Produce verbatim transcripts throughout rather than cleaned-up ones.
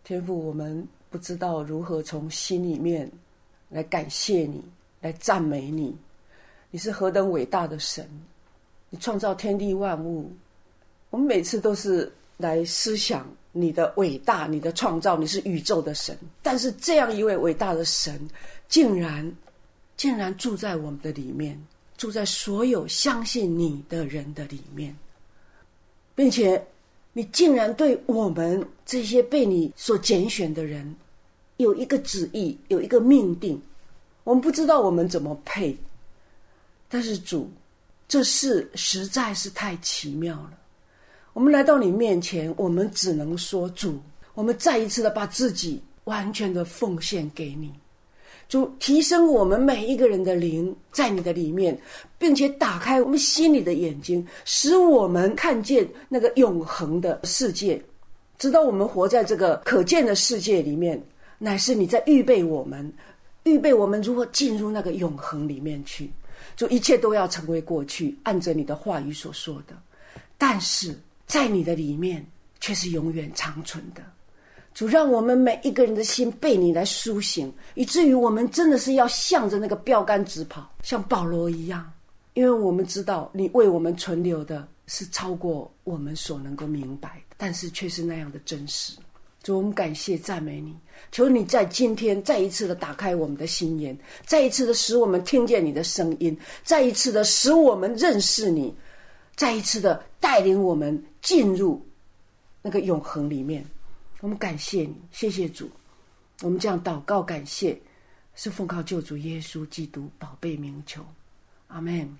天父，我们不知道如何从心里面来感谢你，来赞美你。你是何等伟大的神，你创造天地万物。我们每次都是来思想你的伟大，你的创造，你是宇宙的神。但是这样一位伟大的神，竟然竟然住在我们的里面，住在所有相信你的人的里面，并且你竟然对我们这些被你所拣选的人有一个旨意，有一个命定。我们不知道我们怎么配，但是主，这事实在是太奇妙了。我们来到你面前，我们只能说，主，我们再一次的把自己完全的奉献给你。主，提升我们每一个人的灵在你的里面，并且打开我们心里的眼睛，使我们看见那个永恒的世界。直到我们活在这个可见的世界里面，乃是你在预备我们，预备我们如何进入那个永恒里面去。主，一切都要成为过去，按着你的话语所说的，但是在你的里面却是永远长存的。主，让我们每一个人的心被你来苏醒，以至于我们真的是要向着那个标杆直跑，像保罗一样。因为我们知道你为我们存留的是超过我们所能够明白的，但是却是那样的真实。主，我们感谢赞美你，求你在今天再一次的打开我们的心眼，再一次的使我们听见你的声音，再一次的使我们认识你，再一次的带领我们进入那个永恒里面。我们感谢你，谢谢主。我们这样祷告感谢，是奉靠救主耶稣基督宝贝名求，阿们。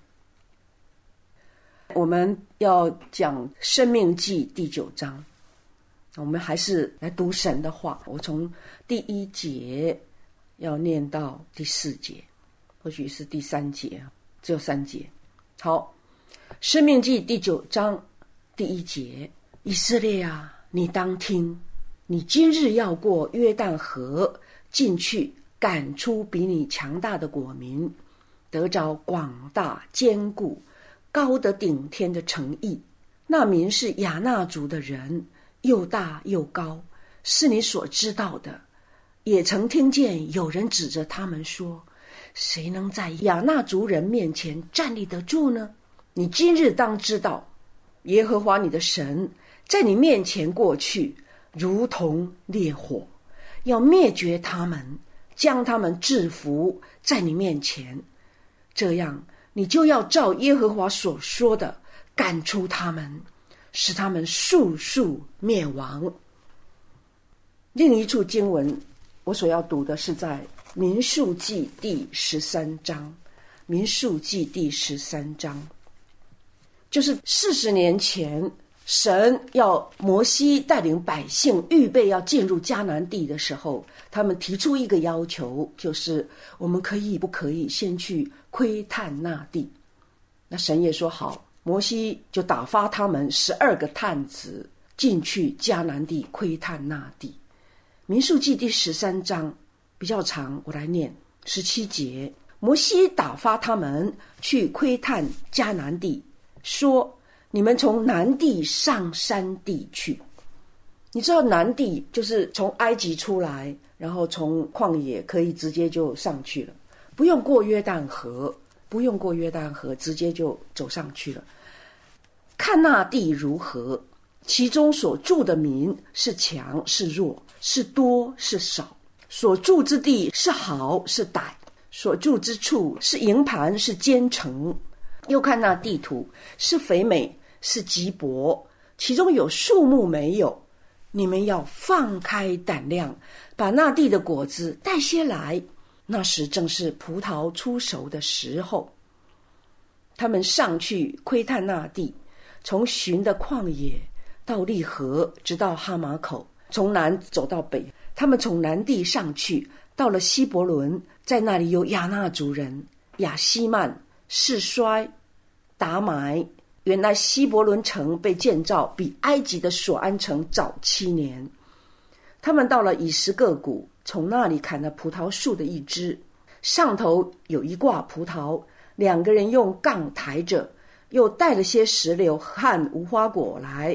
我们要讲申命记第九章，我们还是来读神的话。我从第一节要念到第四节，或许是第三节，只有三节。好，申命记第九章第一节，以色列啊，你当听，你今日要过约旦河，进去赶出比你强大的国民，得着广大坚固高得顶天的城邑。那民是亚衲族的人，又大又高，是你所知道的。也曾听见有人指着他们说，谁能在亚衲族人面前站立得住呢？你今日当知道，耶和华你的神在你面前过去，如同烈火，要灭绝他们，将他们制服在你面前。这样你就要照耶和华所说的赶出他们，使他们速速灭亡。另一处经文我所要读的是在民数记第十三章，民数记第十三章，就是四十年前神要摩西带领百姓预备要进入迦南地的时候，他们提出一个要求，就是我们可以不可以先去窥探那地。那神也说好，摩西就打发他们十二个探子进去迦南地窥探那地。民数记第十三章比较长，我来念十七节。摩西打发他们去窥探迦南地，说，你们从南地上山地去。你知道南地就是从埃及出来，然后从旷野可以直接就上去了，不用过约旦河，不用过约旦河，直接就走上去了。看那地如何，其中所住的民是强是弱，是多是少，所住之地是好是歹，所住之处是营盘是坚城。又看那地图，是肥美是瘠薄，其中有树木没有。你们要放开胆量，把那地的果子带些来，那时正是葡萄出熟的时候。他们上去窥探那地，从寻的旷野到利河，直到哈马口，从南走到北。他们从南地上去，到了希伯伦，在那里有亚衲族人、亚希曼、示衰、达埋。原来希伯伦城被建造比埃及的索安城早七年。他们到了以实各谷，从那里砍了葡萄树的一枝，上头有一挂葡萄，两个人用杠抬着，又带了些石榴和无花果来，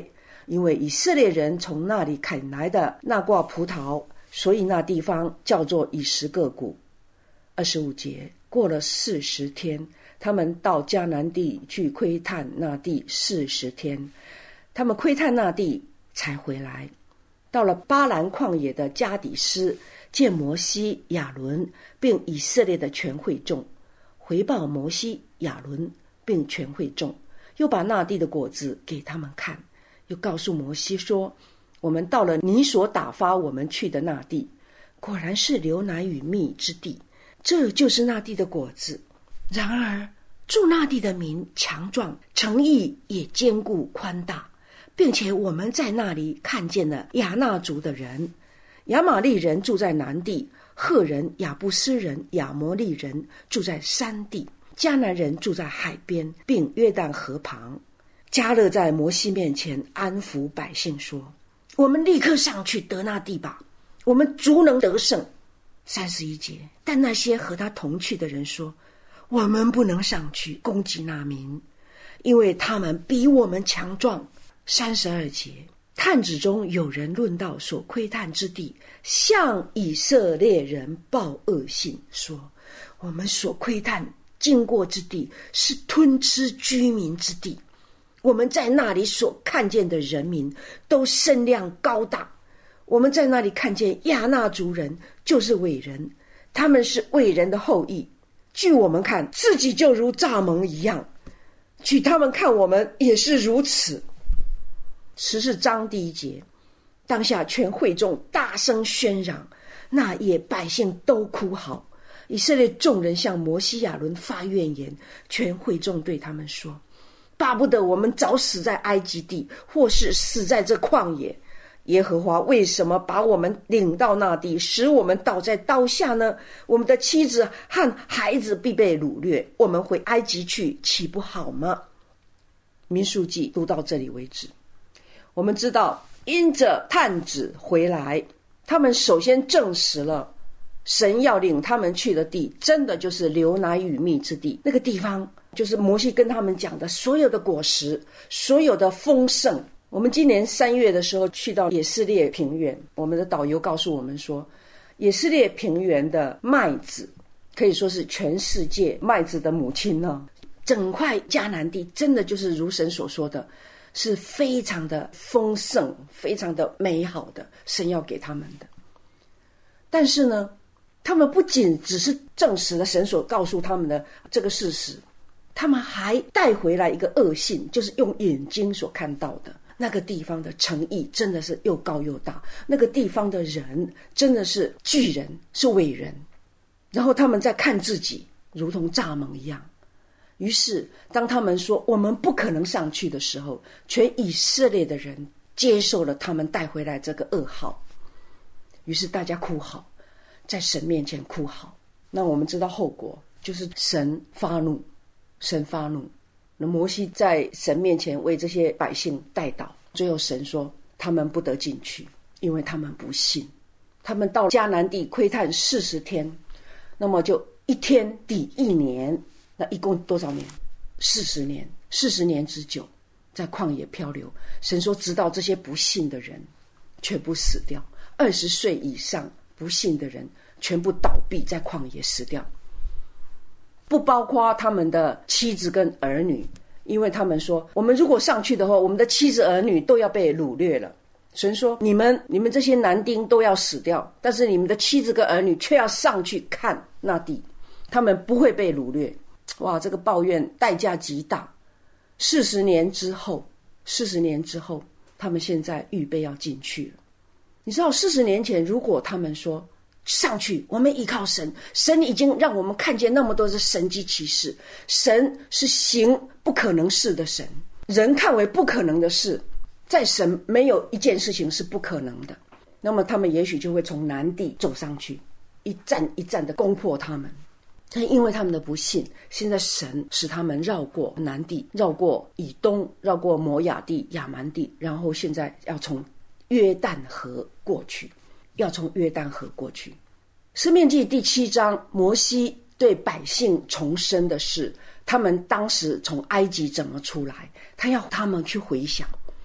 因为以色列人从那里砍来的那挂葡萄，所以那地方叫做以实各谷。二十五节，过了四十天，他们到迦南地去窥探那地四十天，他们窥探那地才回来。到了巴兰旷野的加底斯，见摩西、亚伦并以色列的全会众，回报摩西、亚伦并全会众，又把那地的果子给他们看，又告诉摩西说，我们到了你所打发我们去的那地，果然是流奶与蜜之地，这就是那地的果子。然而住那地的民强壮，城邑也坚固宽大，并且我们在那里看见了亚衲族的人，亚玛利人住在南地，赫人、亚布斯人、亚摩利人住在山地，迦南人住在海边，并约旦河旁。迦勒在摩西面前安抚百姓说，我们立刻上去得那地吧，我们足能得胜。三十一节，但那些和他同去的人说，我们不能上去攻击那民，因为他们比我们强壮。三十二节，探子中有人论到所窥探之地，向以色列人报恶信，说，我们所窥探经过之地是吞吃居民之地，我们在那里所看见的人民都身量高大，我们在那里看见亚衲族人，就是伟人，他们是伟人的后裔，据我们看自己就如蚱蜢一样，据他们看我们也是如此。十四章第一节，当下全会众大声喧嚷，那夜百姓都哭嚎，以色列众人向摩西亚伦发怨言，全会众对他们说，巴不得我们早死在埃及地，或是死在这旷野。耶和华为什么把我们领到那地，使我们倒在刀下呢？我们的妻子和孩子必被掳掠，我们回埃及去，岂不好吗？民数记读到这里为止。我们知道，因着探子回来，他们首先证实了神要领他们去的地真的就是流奶与蜜之地，那个地方就是摩西跟他们讲的所有的果实，所有的丰盛。我们今年三月的时候去到以色列平原，我们的导游告诉我们说，以色列平原的麦子可以说是全世界麦子的母亲呢。整块迦南地真的就是如神所说的，是非常的丰盛，非常的美好的，神要给他们的。但是呢，他们不仅只是证实了神所告诉他们的这个事实，他们还带回来一个恶信，就是用眼睛所看到的，那个地方的城邑真的是又高又大，那个地方的人真的是巨人，是伟人，然后他们在看自己如同蚱蜢一样。于是当他们说我们不可能上去的时候，全以色列的人接受了他们带回来这个噩耗，于是大家哭嚎，在神面前哭嚎。那我们知道后果就是神发怒，神发怒，那摩西在神面前为这些百姓代祷，最后神说他们不得进去，因为他们不信。他们到迦南地窥探四十天，那么就一天抵一年，那一共多少年？四十年，四十年之久，在旷野漂流。神说直到这些不信的人全部死掉，二十岁以上不信的人全部倒闭在旷野死掉，不包括他们的妻子跟儿女，因为他们说我们如果上去的话，我们的妻子儿女都要被掳掠了。神说你们你们这些男丁都要死掉，但是你们的妻子跟儿女却要上去看那地，他们不会被掳掠。哇，这个抱怨代价极大。四十年之后四十年之后他们现在预备要进去了。你知道四十年前如果他们说上去，我们依靠神，神已经让我们看见那么多的神迹奇事，神是行不可能事的神，人看为不可能的事，在神没有一件事情是不可能的，那么他们也许就会从南地走上去，一站一站的攻破他们。但因为他们的不信，现在神使他们绕过南地，绕过以东，绕过摩亚地、亚蛮地，然后现在要从约旦河过去，要从约旦河过去。申命记第七章，摩西对百姓重申的是他们当时从埃及怎么出来，他要他们去回想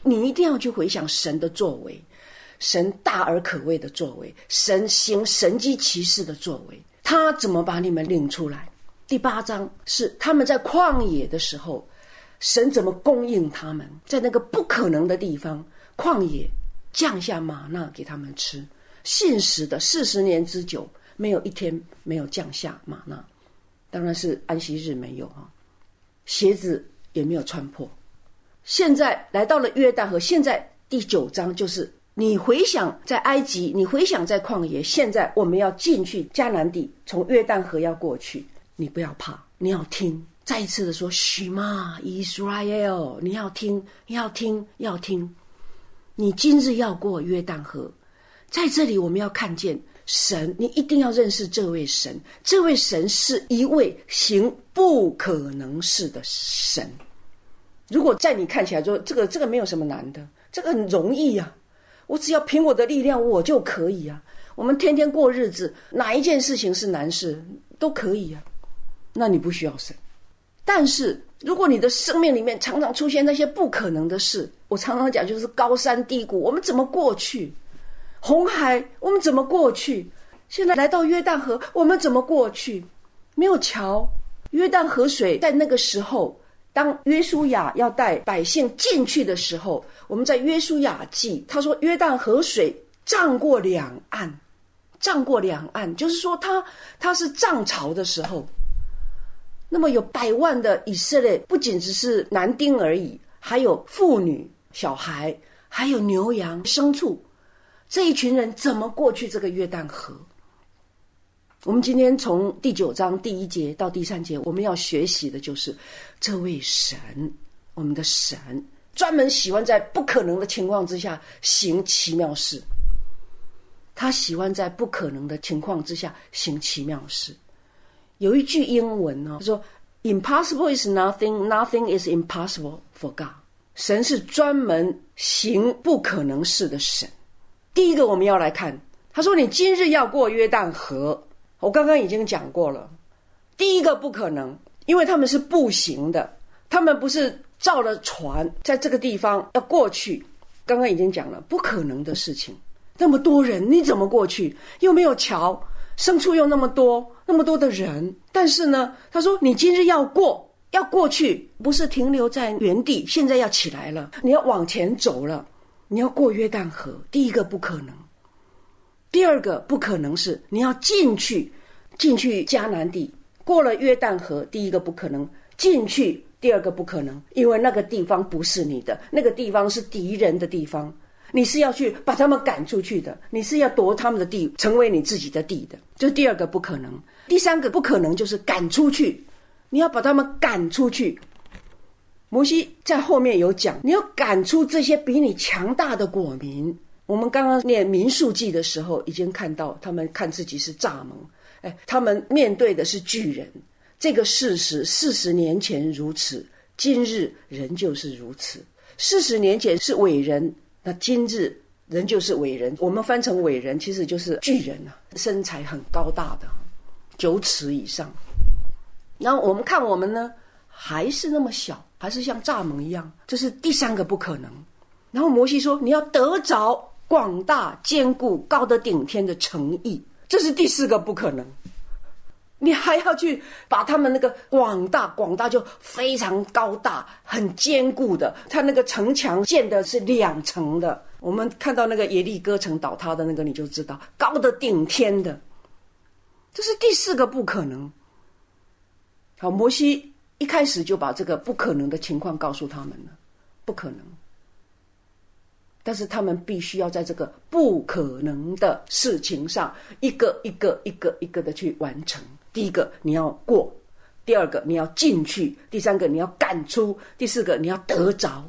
你一定要去回想神的作为，神大而可畏的作为，神行神迹奇事的作为，他怎么把你们领出来。第八章是他们在旷野的时候，神怎么供应他们，在那个不可能的地方旷野降下玛纳给他们吃，信实的四十年之久，没有一天没有降下玛纳，当然是安息日没有啊，鞋子也没有穿破。现在来到了约旦河，现在第九章就是你回想在埃及，你回想在旷野，现在我们要进去迦南地，从约旦河要过去，你不要怕，你要听，再一次的说 Shema Israel， 你要听，要听，要听，你今日要过约旦河。在这里我们要看见神，你一定要认识这位神，这位神是一位行不可能事的神。如果在你看起来说这个这个没有什么难的，这个很容易啊，我只要凭我的力量我就可以啊，我们天天过日子，哪一件事情是难事都可以啊，那你不需要神。但是如果你的生命里面常常出现那些不可能的事，我常常讲就是高山低谷，我们怎么过去？红海我们怎么过去？现在来到约旦河我们怎么过去？没有桥。约旦河水在那个时候，当约书亚要带百姓进去的时候，我们在约书亚记他说约旦河水涨过两岸，涨过两岸就是说他他是涨潮的时候。那么有百万的以色列，不仅只是男丁而已，还有妇女小孩，还有牛羊牲畜，这一群人怎么过去这个约旦河？我们今天从第九章第一节到第三节，我们要学习的就是这位神，我们的神专门喜欢在不可能的情况之下行奇妙事，他喜欢在不可能的情况之下行奇妙事。有一句英文呢，说 Impossible is nothing, nothing is impossible for God。 神是专门行不可能事的神。第一个我们要来看，他说你今日要过约旦河，我刚刚已经讲过了，第一个不可能，因为他们是步行的，他们不是造了船在这个地方要过去，刚刚已经讲了不可能的事情。那么多人你怎么过去？又没有桥，牲畜又那么多，那么多的人。但是呢，他说你今日要过，要过去，不是停留在原地，现在要起来了，你要往前走了，你要过约旦河。第一个不可能。第二个不可能是你要进去，进去迦南地，过了约旦河，第一个不可能进去，第二个不可能，因为那个地方不是你的，那个地方是敌人的地方，你是要去把他们赶出去的，你是要夺他们的地，成为你自己的地的，这是第二个不可能。第三个不可能就是赶出去，你要把他们赶出去。摩西在后面有讲，你要赶出这些比你强大的国民。我们刚刚念民数记的时候已经看到，他们看自己是蚱蜢，哎，他们面对的是巨人。这个事实四十年前如此，今日仍旧是如此。四十年前是伟人，那今日仍旧是伟人。我们翻成伟人其实就是巨人啊，身材很高大的，九尺以上。然后我们看我们呢，还是那么小，还是像蚱蜢一样，这是第三个不可能。然后摩西说你要得着广大坚固高得顶天的诚意，这是第四个不可能。你还要去把他们那个广大，广大就非常高大很坚固的，他那个城墙建的是两层的，我们看到那个耶利哥城倒塌的那个你就知道，高得顶天的，这是第四个不可能。好，摩西一开始就把这个不可能的情况告诉他们了，不可能。但是他们必须要在这个不可能的事情上一个一个一个一个的去完成。第一个你要过，第二个你要进去，第三个你要赶出，第四个你要得着。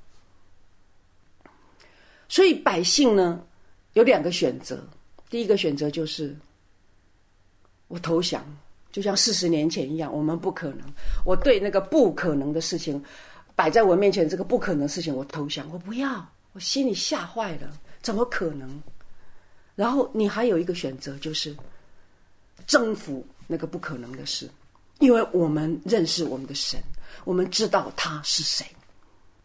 所以百姓呢有两个选择，第一个选择就是我投降，就像四十年前一样，我们不可能，我对那个不可能的事情摆在我面前，这个不可能的事情我投降，我不要，我心里吓坏了，怎么可能？然后你还有一个选择，就是征服那个不可能的事，因为我们认识我们的神，我们知道他是谁。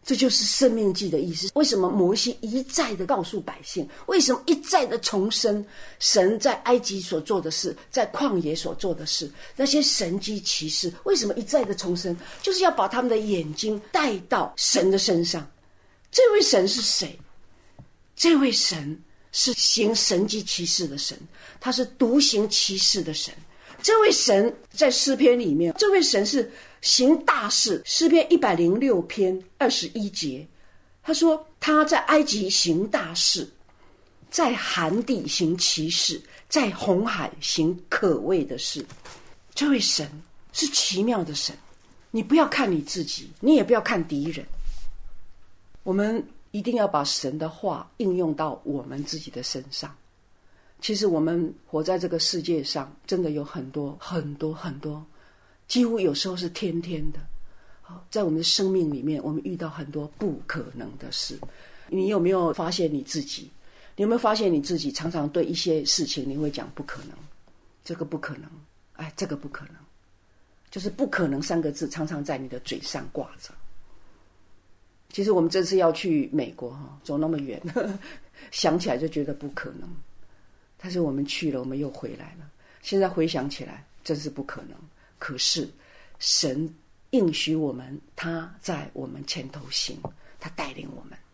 这就是生命记的意思。为什么摩西一再的告诉百姓，为什么一再的重申神在埃及所做的事，在旷野所做的事，那些神迹奇事，为什么一再的重申？就是要把他们的眼睛带到神的身上。这位神是谁？这位神是行神迹奇事的神，他是独行其事的神。这位神在诗篇里面，这位神是行大事。诗篇一百零六篇二十一节，他说他在埃及行大事，在寒地行奇事，在红海行可畏的事。这位神是奇妙的神，你不要看你自己，你也不要看敌人，我们一定要把神的话应用到我们自己的身上。其实我们活在这个世界上，真的有很多很多很多，几乎有时候是天天的，在我们的生命里面，我们遇到很多不可能的事。你有没有发现你自己？你有没有发现你自己常常对一些事情你会讲不可能，这个不可能，哎，这个不可能，就是不可能三个字常常在你的嘴上挂着。其实我们这次要去美国，走那么远，想起来就觉得不可能，但是我们去了，我们又回来了。现在回想起来真是不可能，可是神应许我们，他在我们前头行，他带领我们。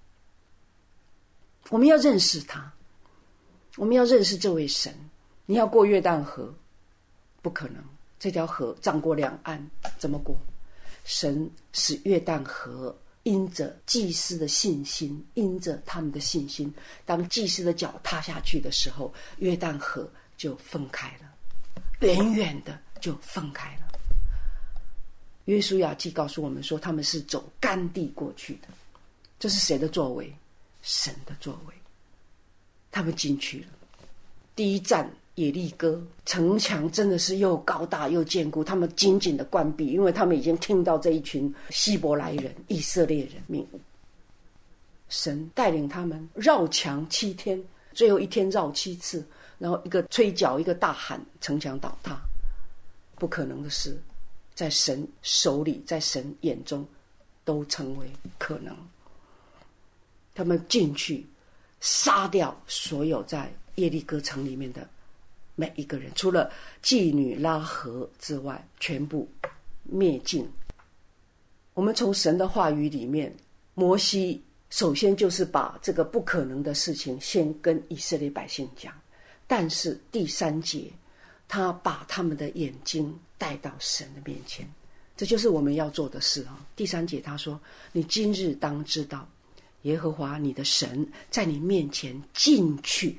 我们要认识他，我们要认识这位神。你要过约旦河，不可能，这条河涨过两岸，怎么过？神使约旦河因着祭司的信心，因着他们的信心，当祭司的脚踏下去的时候，约旦河就分开了，远远的就分开了。约书亚记告诉我们说，他们是走干地过去的。这是谁的作为？神的作为。他们进去了。第一站耶利哥，城墙真的是又高大又坚固，他们紧紧的关闭，因为他们已经听到这一群希伯来人、以色列人命。神带领他们绕墙七天，最后一天绕七次，然后一个吹角，一个大喊，城墙倒塌。不可能的事，在神手里，在神眼中都成为可能。他们进去杀掉所有在耶利哥城里面的每一个人，除了妓女拉合之外，全部灭尽。我们从神的话语里面，摩西首先就是把这个不可能的事情先跟以色列百姓讲，但是第三节他把他们的眼睛带到神的面前，这就是我们要做的事。第三节他说，你今日当知道耶和华你的神在你面前进去。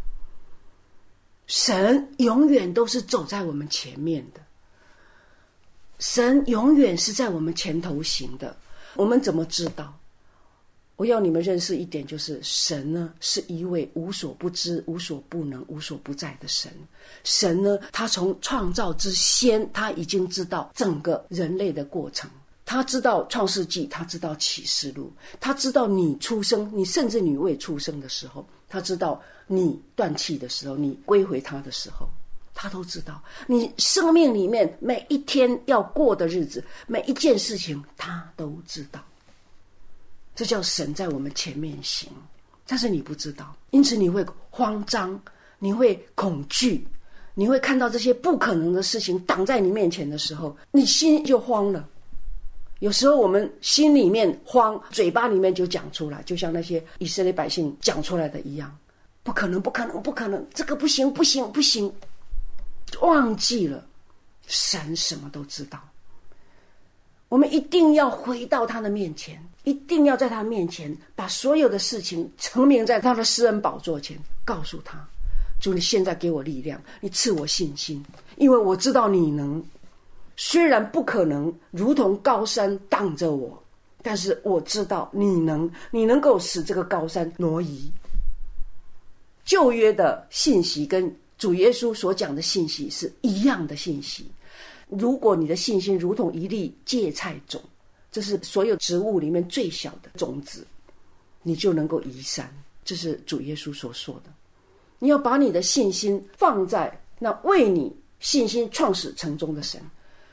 神永远都是走在我们前面的，神永远是在我们前头行的。我们怎么知道？我要你们认识一点，就是神呢是一位无所不知、无所不能、无所不在的神。神呢，他从创造之先，他已经知道整个人类的过程。他知道创世纪，他知道启示录，他知道你出生，你甚至你未出生的时候，他知道你断气的时候，你归回他的时候，他都知道你生命里面每一天要过的日子，每一件事情他都知道。这叫神在我们前面行，但是你不知道，因此你会慌张，你会恐惧，你会看到这些不可能的事情挡在你面前的时候，你心就慌了。有时候我们心里面慌，嘴巴里面就讲出来，就像那些以色列百姓讲出来的一样，不可能不可能不可能，这个不行不行不行，忘记了神什么都知道。我们一定要回到他的面前，一定要在他面前把所有的事情呈明在他的施恩宝座前，告诉他，主，你现在给我力量，你赐我信心，因为我知道你能，虽然不可能如同高山挡着我，但是我知道你能，你能够使这个高山挪移。旧约的信息跟主耶稣所讲的信息是一样的信息。如果你的信心如同一粒芥菜种，这是所有植物里面最小的种子，你就能够移山。这是主耶稣所说的。你要把你的信心放在那为你信心创始成终的神。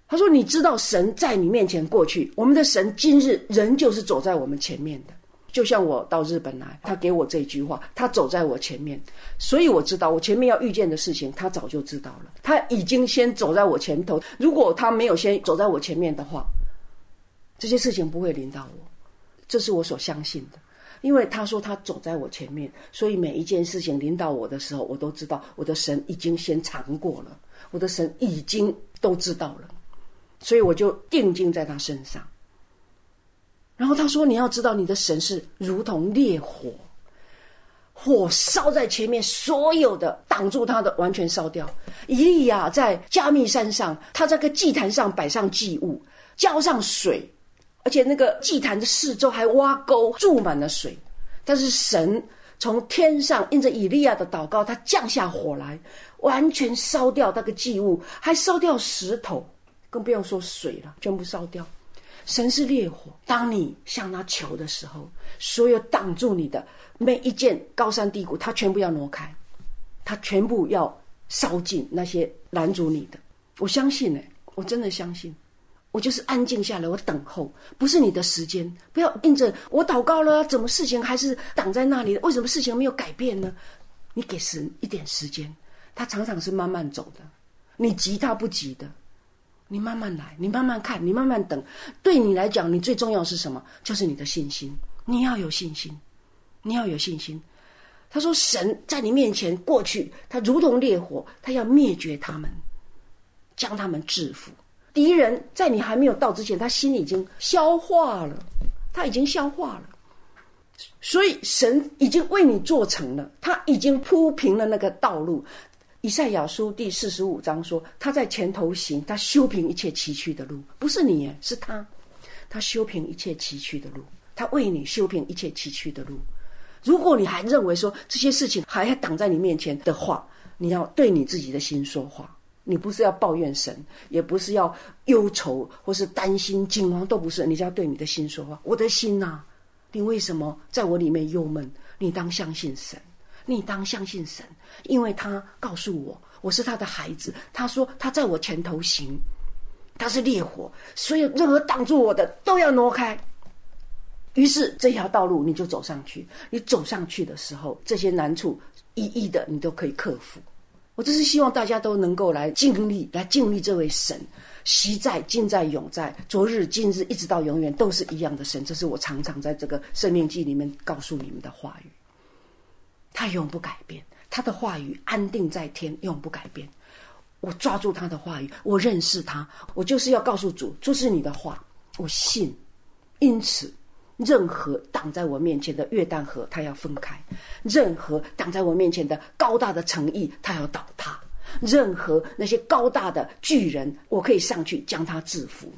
他说你知道神在你面前过去，我们的神今日仍旧是走在我们前面的。就像我到日本来，他给我这句话，他走在我前面，所以我知道我前面要遇见的事情他早就知道了，他已经先走在我前头。如果他没有先走在我前面的话，这些事情不会临到我，这是我所相信的。因为他说他走在我前面，所以每一件事情临到我的时候，我都知道我的神已经先尝过了，我的神已经都知道了，所以我就定睛在他身上。然后他说你要知道你的神是如同烈火，火烧在前面，所有的挡住他的完全烧掉。以利亚在加密山上，他在个祭坛上摆上祭物，浇上水，而且那个祭坛的四周还挖沟注满了水。但是神从天上因着以利亚的祷告，他降下火来，完全烧掉那个祭物，还烧掉石头，更不用说水了，全部烧掉。神是烈火，当你向他求的时候，所有挡住你的每一件高山低谷，他全部要挪开，他全部要烧尽那些拦阻你的。我相信、欸、我真的相信，我就是安静下来，我等候，不是你的时间，不要硬着我祷告了，怎么事情还是挡在那里，为什么事情没有改变呢？你给神一点时间，他常常是慢慢走的，你急他不急的，你慢慢来，你慢慢看，你慢慢等。对你来讲，你最重要是什么？就是你的信心。你要有信心，你要有信心。他说神在你面前过去，他如同烈火，他要灭绝他们，将他们制服。敌人在你还没有到之前，他心已经消化了，他已经消化了。所以神已经为你做成了，他已经铺平了那个道路。以赛亚书第四十五章说，他在前头行，他修平一切崎岖的路。不是你耶，是他，他修平一切崎岖的路，他为你修平一切崎岖的路。如果你还认为说这些事情还挡在你面前的话，你要对你自己的心说话。你不是要抱怨神，也不是要忧愁或是担心惊慌，都不是，你就要对你的心说话。我的心啊，你为什么在我里面忧闷？你当相信神，你当相信神，因为他告诉我我是他的孩子，他说他在我前头行，他是烈火，所以任何挡住我的都要挪开。于是这条道路你就走上去，你走上去的时候，这些难处一一的你都可以克服。我只是希望大家都能够来经历来经历这位神，昔在今在永在，昨日今日一直到永远都是一样的神。这是我常常在这个生命记里面告诉你们的话语，他永不改变，他的话语安定在天，永不改变。我抓住他的话语，我认识他，我就是要告诉主，这是你的话，我信。因此任何挡在我面前的约旦河他要分开，任何挡在我面前的高大的城邑他要倒塌，任何那些高大的巨人我可以上去将他制服。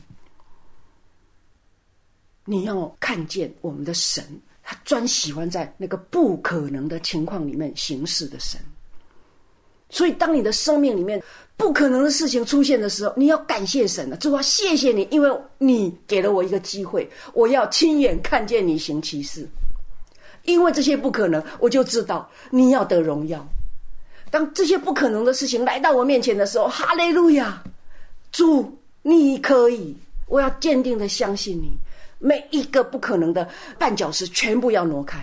你要看见我们的神，他专喜欢在那个不可能的情况里面行事的神。所以当你的生命里面不可能的事情出现的时候，你要感谢神了，主啊，谢谢你，因为你给了我一个机会，我要亲眼看见你行奇事。因为这些不可能，我就知道你要得荣耀。当这些不可能的事情来到我面前的时候，哈利路亚，主你可以，我要坚定的相信你，每一个不可能的绊脚石全部要挪开。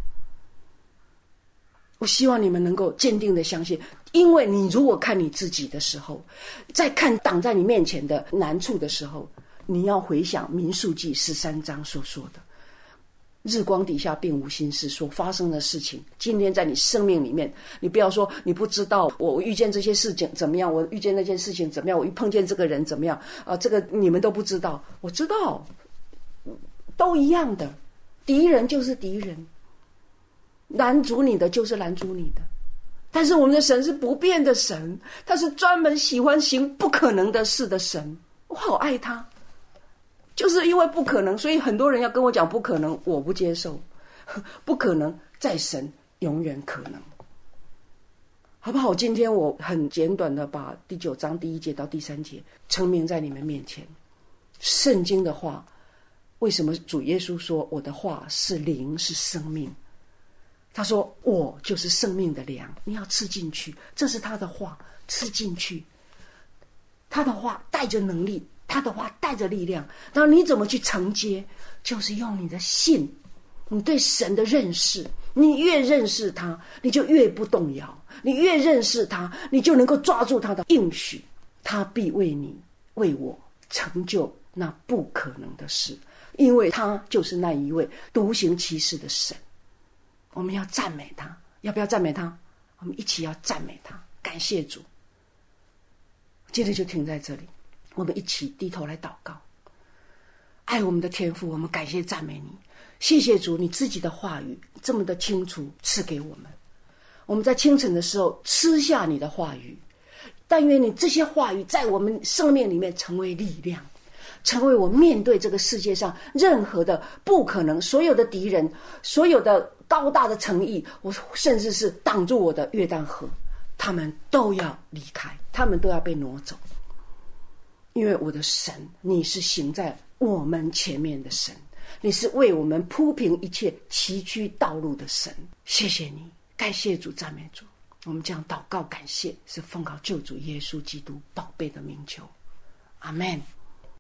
我希望你们能够坚定的相信，因为你如果看你自己的时候，在看挡在你面前的难处的时候，你要回想民数记十三章所说的，日光底下并无新事所发生的事情，今天在你生命里面，你不要说你不知道，我遇见这些事情怎么样，我遇见那件事情怎么样，我一碰见这个人怎么样啊、呃？这个你们都不知道，我知道，都一样的，敌人就是敌人，拦阻你的就是拦阻你的。但是我们的神是不变的神，他是专门喜欢行不可能的事的神，我好爱他。就是因为不可能，所以很多人要跟我讲不可能，我不接受。不可能在神永远可能，好不好？今天我很简短的把第九章第一节到第三节陈明在你们面前。圣经的话，为什么主耶稣说我的话是灵是生命？他说我就是生命的粮，你要吃进去，这是他的话，吃进去。他的话带着能力， 他的话带着力量。然后你怎么去承接？就是用你的信，你对神的认识。你越认识他，你就越不动摇；你越认识他，你就能够抓住他的应许。他必为你为我成就那不可能的事，因为他就是那一位独行其事的神。我们要赞美他，要不要赞美他？我们一起要赞美他，感谢主。今天就停在这里，我们一起低头来祷告。爱我们的天父，我们感谢赞美你，谢谢主，你自己的话语这么的清楚赐给我们。我们在清晨的时候吃下你的话语，但愿你这些话语在我们生命里面成为力量，成为我面对这个世界上任何的不可能，所有的敌人，所有的高大的诚意，我甚至是挡住我的约旦河，他们都要离开，他们都要被挪走。因为我的神，你是行在我们前面的神，你是为我们铺平一切崎岖道路的神。谢谢你，感谢主，赞美主。我们这样祷告感谢，是奉靠救主耶稣基督宝贝的名求，阿们。